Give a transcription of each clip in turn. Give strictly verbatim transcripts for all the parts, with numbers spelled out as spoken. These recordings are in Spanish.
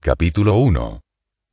Capítulo uno.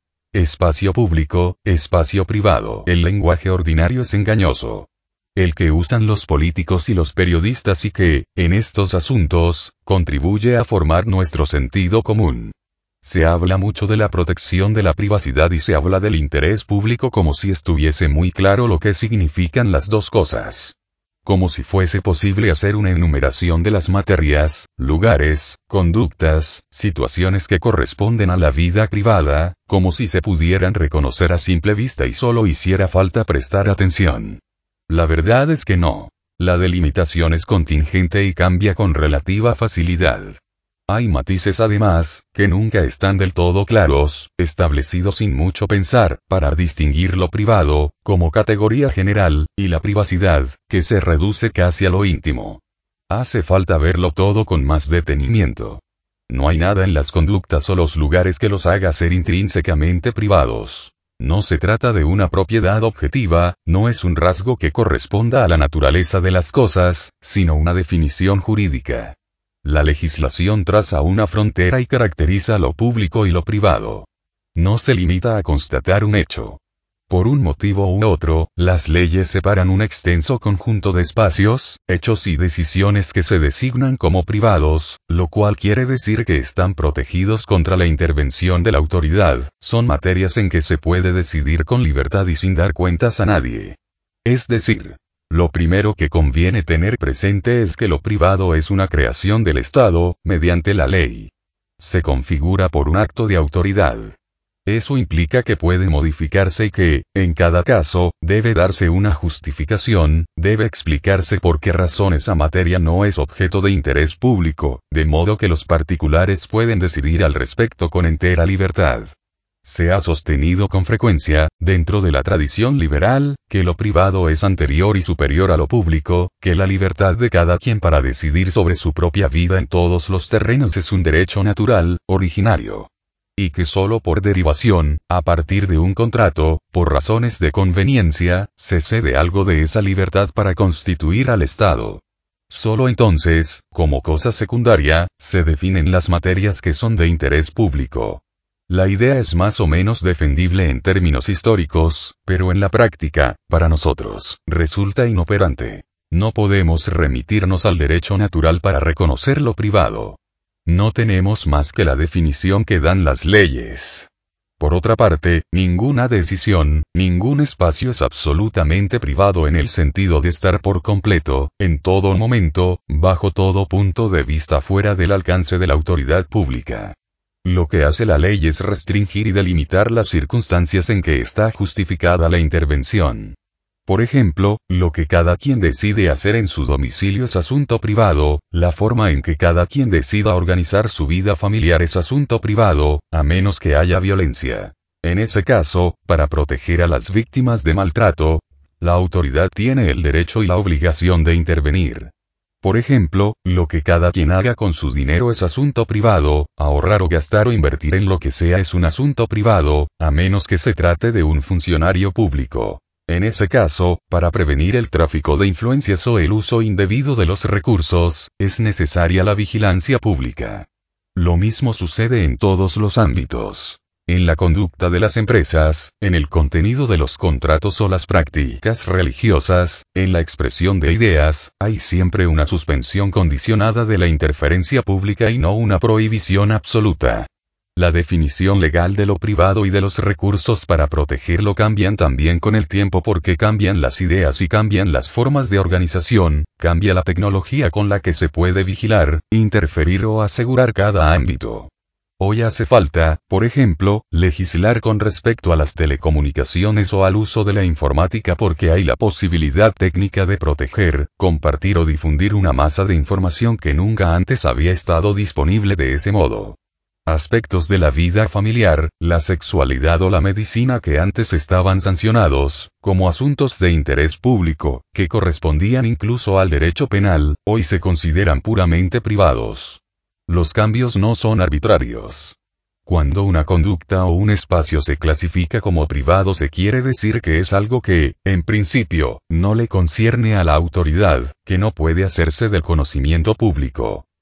Espacio público, espacio privado. El lenguaje ordinario es engañoso. El que usan los políticos y los periodistas y que, en estos asuntos, contribuye a formar nuestro sentido común. Se habla mucho de la protección de la privacidad y se habla del interés público como si estuviese muy claro lo que significan las dos cosas. Como si fuese posible hacer una enumeración de las materias, lugares, conductas, situaciones que corresponden a la vida privada, como si se pudieran reconocer a simple vista y solo hiciera falta prestar atención. La verdad es que no. La delimitación es contingente y cambia con relativa facilidad. Hay matices además, que nunca están del todo claros, establecidos sin mucho pensar, para distinguir lo privado, como categoría general, y la privacidad, que se reduce casi a lo íntimo. Hace falta verlo todo con más detenimiento. No hay nada en las conductas o los lugares que los haga ser intrínsecamente privados. No se trata de una propiedad objetiva, no es un rasgo que corresponda a la naturaleza de las cosas, sino una definición jurídica. La legislación traza una frontera y caracteriza lo público y lo privado. No se limita a constatar un hecho. Por un motivo u otro, las leyes separan un extenso conjunto de espacios, hechos y decisiones que se designan como privados, lo cual quiere decir que están protegidos contra la intervención de la autoridad, son materias en que se puede decidir con libertad y sin dar cuentas a nadie. Es decir, lo primero que conviene tener presente es que lo privado es una creación del Estado, mediante la ley. Se configura por un acto de autoridad. Eso implica que puede modificarse y que, en cada caso, debe darse una justificación, debe explicarse por qué razón esa materia no es objeto de interés público, de modo que los particulares pueden decidir al respecto con entera libertad. Se ha sostenido con frecuencia, dentro de la tradición liberal, que lo privado es anterior y superior a lo público, que la libertad de cada quien para decidir sobre su propia vida en todos los terrenos es un derecho natural, originario. Y que solo por derivación, a partir de un contrato, por razones de conveniencia, se cede algo de esa libertad para constituir al Estado. Solo entonces, como cosa secundaria, se definen las materias que son de interés público. La idea es más o menos defendible en términos históricos, pero en la práctica, para nosotros, resulta inoperante. No podemos remitirnos al derecho natural para reconocer lo privado. No tenemos más que la definición que dan las leyes. Por otra parte, ninguna decisión, ningún espacio es absolutamente privado en el sentido de estar por completo, en todo momento, bajo todo punto de vista fuera del alcance de la autoridad pública. Lo que hace la ley es restringir y delimitar las circunstancias en que está justificada la intervención. Por ejemplo, lo que cada quien decide hacer en su domicilio es asunto privado, la forma en que cada quien decida organizar su vida familiar es asunto privado, a menos que haya violencia. En ese caso, para proteger a las víctimas de maltrato, la autoridad tiene el derecho y la obligación de intervenir. Por ejemplo, lo que cada quien haga con su dinero es asunto privado, ahorrar o gastar o invertir en lo que sea es un asunto privado, a menos que se trate de un funcionario público. En ese caso, para prevenir el tráfico de influencias o el uso indebido de los recursos, es necesaria la vigilancia pública. Lo mismo sucede en todos los ámbitos. En la conducta de las empresas, en el contenido de los contratos o las prácticas religiosas, en la expresión de ideas, hay siempre una suspensión condicionada de la interferencia pública y no una prohibición absoluta. La definición legal de lo privado y de los recursos para protegerlo cambian también con el tiempo porque cambian las ideas y cambian las formas de organización, cambia la tecnología con la que se puede vigilar, interferir o asegurar cada ámbito. Hoy hace falta, por ejemplo, legislar con respecto a las telecomunicaciones o al uso de la informática porque hay la posibilidad técnica de proteger, compartir o difundir una masa de información que nunca antes había estado disponible de ese modo. Aspectos de la vida familiar, la sexualidad o la medicina que antes estaban sancionados, como asuntos de interés público, que correspondían incluso al derecho penal, hoy se consideran puramente privados. Los cambios no son arbitrarios. Cuando una conducta o un espacio se clasifica como privado se quiere decir que es algo que, en principio, no le concierne a la autoridad, que no puede hacerse del conocimiento público.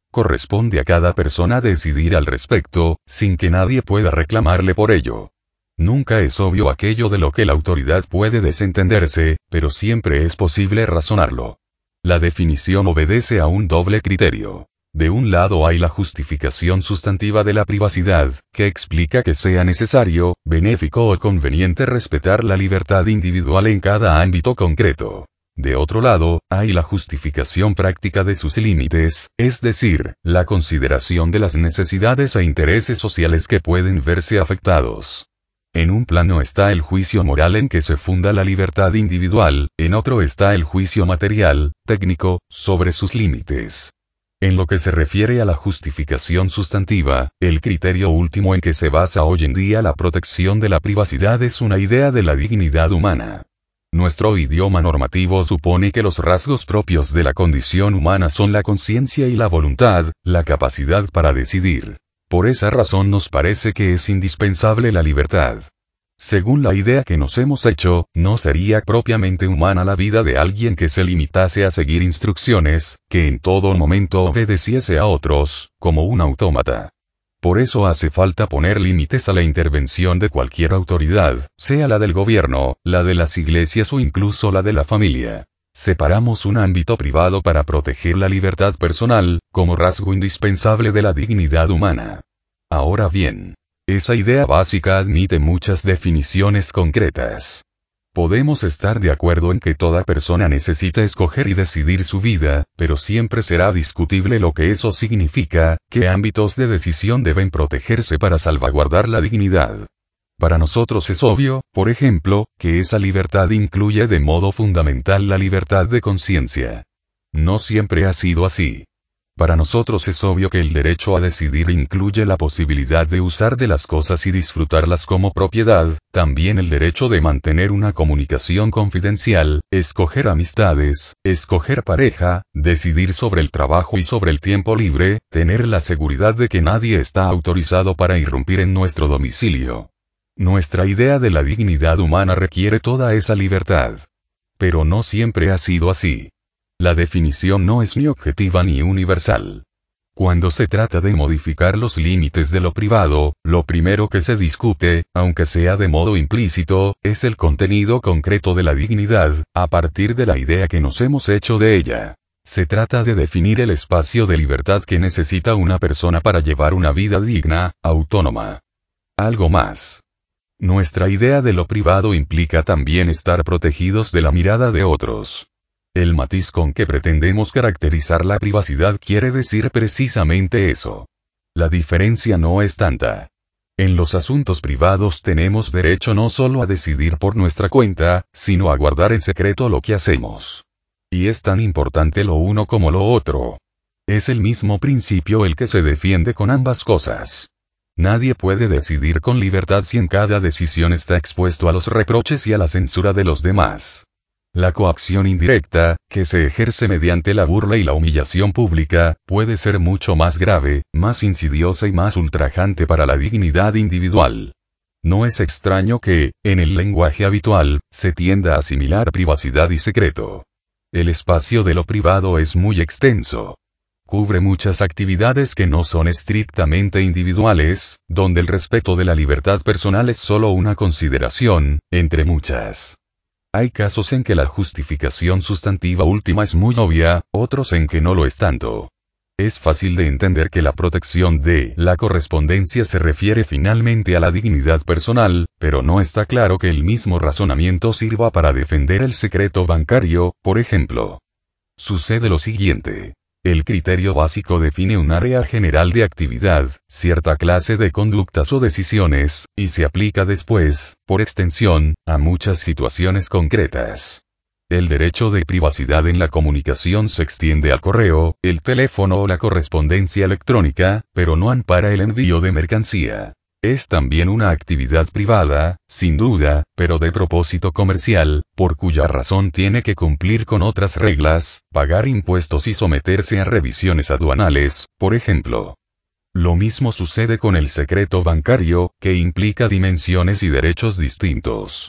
Corresponde a cada persona decidir al respecto, sin que nadie pueda reclamarle por ello. Nunca es obvio aquello de lo que la autoridad puede desentenderse, pero siempre es posible razonarlo. La definición obedece a un doble criterio. De un lado hay la justificación sustantiva de la privacidad, que explica que sea necesario, benéfico o conveniente respetar la libertad individual en cada ámbito concreto. De otro lado, hay la justificación práctica de sus límites, es decir, la consideración de las necesidades e intereses sociales que pueden verse afectados. En un plano está el juicio moral en que se funda la libertad individual, en otro está el juicio material, técnico, sobre sus límites. En lo que se refiere a la justificación sustantiva, el criterio último en que se basa hoy en día la protección de la privacidad es una idea de la dignidad humana. Nuestro idioma normativo supone que los rasgos propios de la condición humana son la conciencia y la voluntad, la capacidad para decidir. Por esa razón nos parece que es indispensable la libertad. Según la idea que nos hemos hecho, no sería propiamente humana la vida de alguien que se limitase a seguir instrucciones, que en todo momento obedeciese a otros, como un autómata. Por eso hace falta poner límites a la intervención de cualquier autoridad, sea la del gobierno, la de las iglesias o incluso la de la familia. Separamos un ámbito privado para proteger la libertad personal, como rasgo indispensable de la dignidad humana. Ahora bien, esa idea básica admite muchas definiciones concretas. Podemos estar de acuerdo en que toda persona necesita escoger y decidir su vida, pero siempre será discutible lo que eso significa, qué ámbitos de decisión deben protegerse para salvaguardar la dignidad. Para nosotros es obvio, por ejemplo, que esa libertad incluye de modo fundamental la libertad de conciencia. No siempre ha sido así. Para nosotros es obvio que el derecho a decidir incluye la posibilidad de usar de las cosas y disfrutarlas como propiedad, también el derecho de mantener una comunicación confidencial, escoger amistades, escoger pareja, decidir sobre el trabajo y sobre el tiempo libre, tener la seguridad de que nadie está autorizado para irrumpir en nuestro domicilio. Nuestra idea de la dignidad humana requiere toda esa libertad. Pero no siempre ha sido así. La definición no es ni objetiva ni universal. Cuando se trata de modificar los límites de lo privado, lo primero que se discute, aunque sea de modo implícito, es el contenido concreto de la dignidad, a partir de la idea que nos hemos hecho de ella. Se trata de definir el espacio de libertad que necesita una persona para llevar una vida digna, autónoma. Algo más. Nuestra idea de lo privado implica también estar protegidos de la mirada de otros. El matiz con que pretendemos caracterizar la privacidad quiere decir precisamente eso. La diferencia no es tanta. En los asuntos privados tenemos derecho no solo a decidir por nuestra cuenta, sino a guardar en secreto lo que hacemos. Y es tan importante lo uno como lo otro. Es el mismo principio el que se defiende con ambas cosas. Nadie puede decidir con libertad si en cada decisión está expuesto a los reproches y a la censura de los demás. La coacción indirecta, que se ejerce mediante la burla y la humillación pública, puede ser mucho más grave, más insidiosa y más ultrajante para la dignidad individual. No es extraño que, en el lenguaje habitual, se tienda a asimilar privacidad y secreto. El espacio de lo privado es muy extenso. Cubre muchas actividades que no son estrictamente individuales, donde el respeto de la libertad personal es solo una consideración, entre muchas. Hay casos en que la justificación sustantiva última es muy obvia, otros en que no lo es tanto. Es fácil de entender que la protección de la correspondencia se refiere finalmente a la dignidad personal, pero no está claro que el mismo razonamiento sirva para defender el secreto bancario, por ejemplo. Sucede lo siguiente. El criterio básico define un área general de actividad, cierta clase de conductas o decisiones, y se aplica después, por extensión, a muchas situaciones concretas. El derecho de privacidad en la comunicación se extiende al correo, el teléfono o la correspondencia electrónica, pero no ampara el envío de mercancía. Es también una actividad privada, sin duda, pero de propósito comercial, por cuya razón tiene que cumplir con otras reglas, pagar impuestos y someterse a revisiones aduanales, por ejemplo. Lo mismo sucede con el secreto bancario, que implica dimensiones y derechos distintos.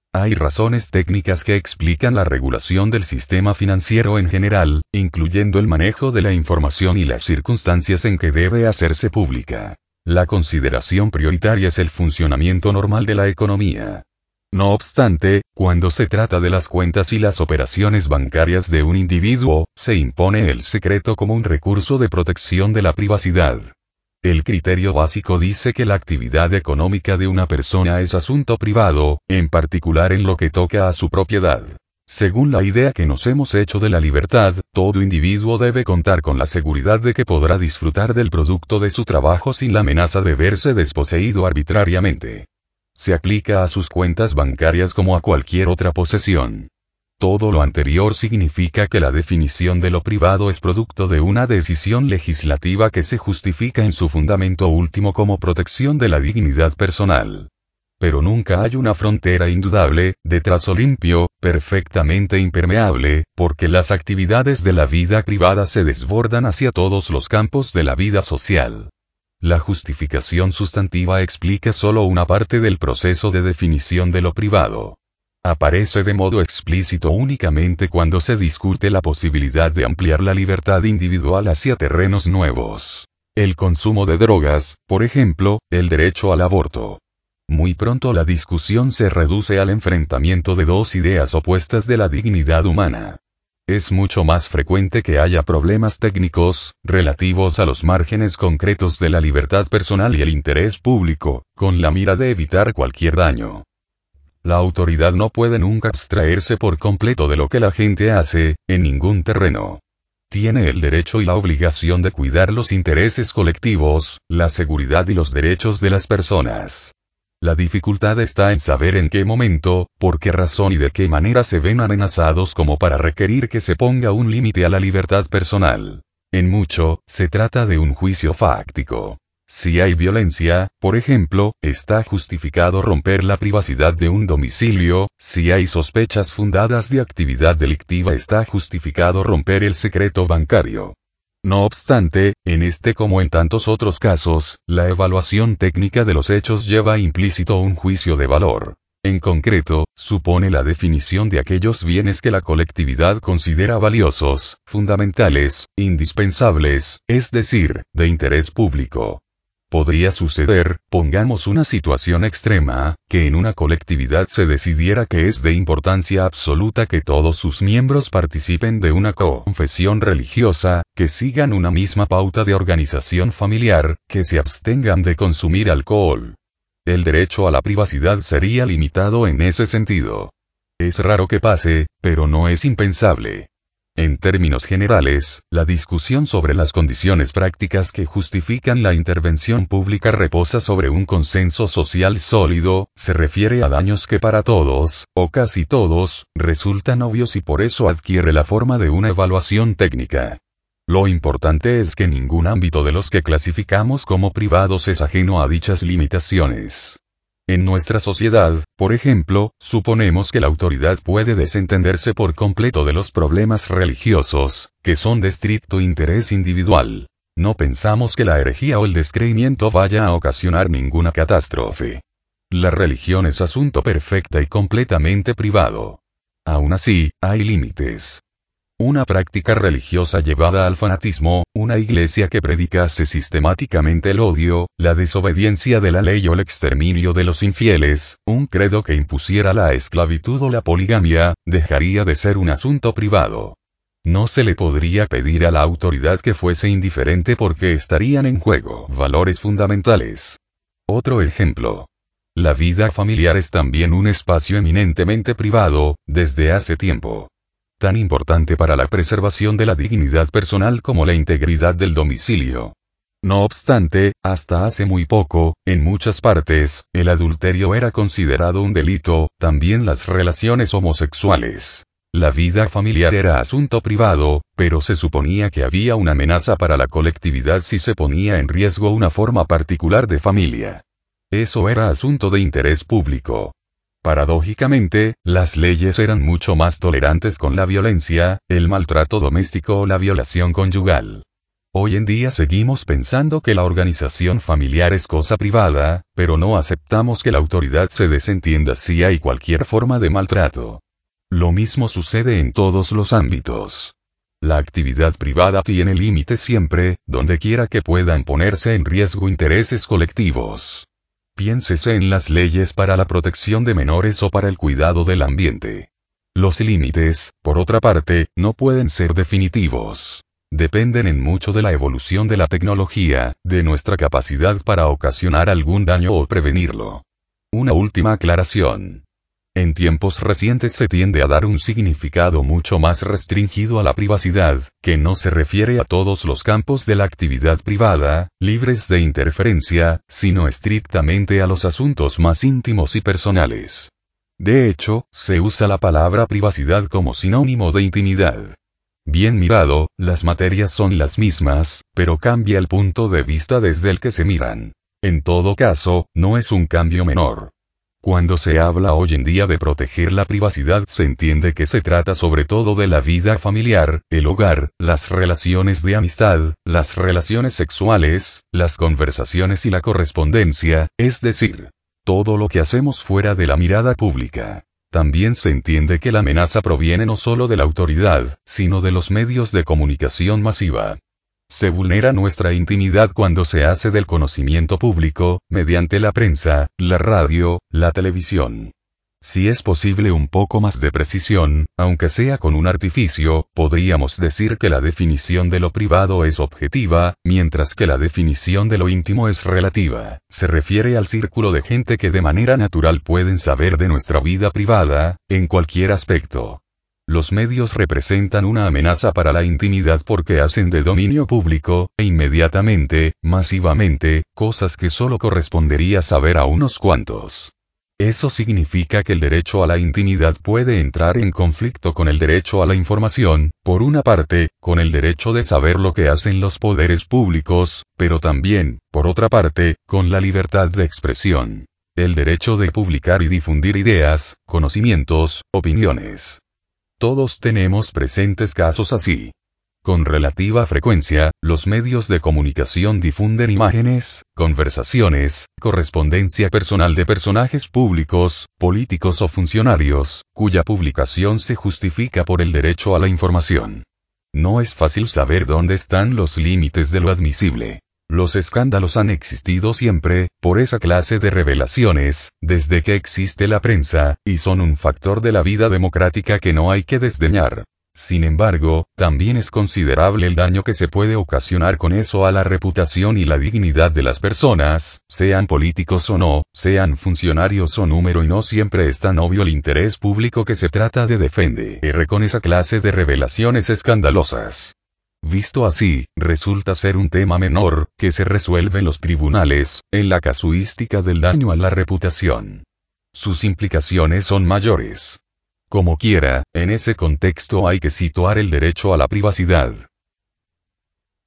Hay razones técnicas que explican la regulación del sistema financiero en general, incluyendo el manejo de la información y las circunstancias en que debe hacerse pública. La consideración prioritaria es el funcionamiento normal de la economía. No obstante, cuando se trata de las cuentas y las operaciones bancarias de un individuo, se impone el secreto como un recurso de protección de la privacidad. El criterio básico dice que la actividad económica de una persona es asunto privado, en particular en lo que toca a su propiedad. Según la idea que nos hemos hecho de la libertad, todo individuo debe contar con la seguridad de que podrá disfrutar del producto de su trabajo sin la amenaza de verse desposeído arbitrariamente. Se aplica a sus cuentas bancarias como a cualquier otra posesión. Todo lo anterior significa que la definición de lo privado es producto de una decisión legislativa que se justifica en su fundamento último como protección de la dignidad personal. Pero nunca hay una frontera indudable, de trazo limpio, perfectamente impermeable, porque las actividades de la vida privada se desbordan hacia todos los campos de la vida social. La justificación sustantiva explica solo una parte del proceso de definición de lo privado. Aparece de modo explícito únicamente cuando se discute la posibilidad de ampliar la libertad individual hacia terrenos nuevos. El consumo de drogas, por ejemplo, el derecho al aborto. Muy pronto la discusión se reduce al enfrentamiento de dos ideas opuestas de la dignidad humana. Es mucho más frecuente que haya problemas técnicos, relativos a los márgenes concretos de la libertad personal y el interés público, con la mira de evitar cualquier daño. La autoridad no puede nunca abstraerse por completo de lo que la gente hace, en ningún terreno. Tiene el derecho y la obligación de cuidar los intereses colectivos, la seguridad y los derechos de las personas. La dificultad está en saber en qué momento, por qué razón y de qué manera se ven amenazados como para requerir que se ponga un límite a la libertad personal. En mucho, se trata de un juicio fáctico. Si hay violencia, por ejemplo, está justificado romper la privacidad de un domicilio; si hay sospechas fundadas de actividad delictiva, está justificado romper el secreto bancario. No obstante, en este como en tantos otros casos, la evaluación técnica de los hechos lleva implícito un juicio de valor. En concreto, supone la definición de aquellos bienes que la colectividad considera valiosos, fundamentales, indispensables, es decir, de interés público. Podría suceder, pongamos una situación extrema, que en una colectividad se decidiera que es de importancia absoluta que todos sus miembros participen de una confesión religiosa, que sigan una misma pauta de organización familiar, que se abstengan de consumir alcohol. El derecho a la privacidad sería limitado en ese sentido. Es raro que pase, pero no es impensable. En términos generales, la discusión sobre las condiciones prácticas que justifican la intervención pública reposa sobre un consenso social sólido, se refiere a daños que para todos, o casi todos, resultan obvios y por eso adquiere la forma de una evaluación técnica. Lo importante es que ningún ámbito de los que clasificamos como privados es ajeno a dichas limitaciones. En nuestra sociedad, por ejemplo, suponemos que la autoridad puede desentenderse por completo de los problemas religiosos, que son de estricto interés individual. No pensamos que la herejía o el descreimiento vaya a ocasionar ninguna catástrofe. La religión es asunto perfecta y completamente privado. Aún así, hay límites. Una práctica religiosa llevada al fanatismo, una iglesia que predicase sistemáticamente el odio, la desobediencia de la ley o el exterminio de los infieles, un credo que impusiera la esclavitud o la poligamia, dejaría de ser un asunto privado. No se le podría pedir a la autoridad que fuese indiferente porque estarían en juego valores fundamentales. Otro ejemplo. La vida familiar es también un espacio eminentemente privado, desde hace tiempo. Tan importante para la preservación de la dignidad personal como la integridad del domicilio. No obstante, hasta hace muy poco, en muchas partes, el adulterio era considerado un delito, también las relaciones homosexuales. La vida familiar era asunto privado, pero se suponía que había una amenaza para la colectividad si se ponía en riesgo una forma particular de familia. Eso era asunto de interés público. Paradójicamente, las leyes eran mucho más tolerantes con la violencia, el maltrato doméstico o la violación conyugal. Hoy en día seguimos pensando que la organización familiar es cosa privada, pero no aceptamos que la autoridad se desentienda si hay cualquier forma de maltrato. Lo mismo sucede en todos los ámbitos. La actividad privada tiene límites siempre, donde quiera que puedan ponerse en riesgo intereses colectivos. Piénsese en las leyes para la protección de menores o para el cuidado del ambiente. Los límites, por otra parte, no pueden ser definitivos. Dependen en mucho de la evolución de la tecnología, de nuestra capacidad para ocasionar algún daño o prevenirlo. Una última aclaración. En tiempos recientes se tiende a dar un significado mucho más restringido a la privacidad, que no se refiere a todos los campos de la actividad privada, libres de interferencia, sino estrictamente a los asuntos más íntimos y personales. De hecho, se usa la palabra privacidad como sinónimo de intimidad. Bien mirado, las materias son las mismas, pero cambia el punto de vista desde el que se miran. En todo caso, no es un cambio menor. Cuando se habla hoy en día de proteger la privacidad se entiende que se trata sobre todo de la vida familiar, el hogar, las relaciones de amistad, las relaciones sexuales, las conversaciones y la correspondencia, es decir, todo lo que hacemos fuera de la mirada pública. También se entiende que la amenaza proviene no solo de la autoridad, sino de los medios de comunicación masiva. Se vulnera nuestra intimidad cuando se hace del conocimiento público, mediante la prensa, la radio, la televisión. Si es posible un poco más de precisión, aunque sea con un artificio, podríamos decir que la definición de lo privado es objetiva, mientras que la definición de lo íntimo es relativa. Se refiere al círculo de gente que de manera natural pueden saber de nuestra vida privada, en cualquier aspecto. Los medios representan una amenaza para la intimidad porque hacen de dominio público, e inmediatamente, masivamente, cosas que solo correspondería saber a unos cuantos. Eso significa que el derecho a la intimidad puede entrar en conflicto con el derecho a la información, por una parte, con el derecho de saber lo que hacen los poderes públicos, pero también, por otra parte, con la libertad de expresión. El derecho de publicar y difundir ideas, conocimientos, opiniones. Todos tenemos presentes casos así. Con relativa frecuencia, los medios de comunicación difunden imágenes, conversaciones, correspondencia personal de personajes públicos, políticos o funcionarios, cuya publicación se justifica por el derecho a la información. No es fácil saber dónde están los límites de lo admisible. Los escándalos han existido siempre, por esa clase de revelaciones, desde que existe la prensa, y son un factor de la vida democrática que no hay que desdeñar. Sin embargo, también es considerable el daño que se puede ocasionar con eso a la reputación y la dignidad de las personas, sean políticos o no, sean funcionarios o número, y no siempre es tan obvio el interés público que se trata de defender con esa clase de revelaciones escandalosas. Visto así, resulta ser un tema menor, que se resuelve en los tribunales, en la casuística del daño a la reputación. Sus implicaciones son mayores. Como quiera, en ese contexto hay que situar el derecho a la privacidad.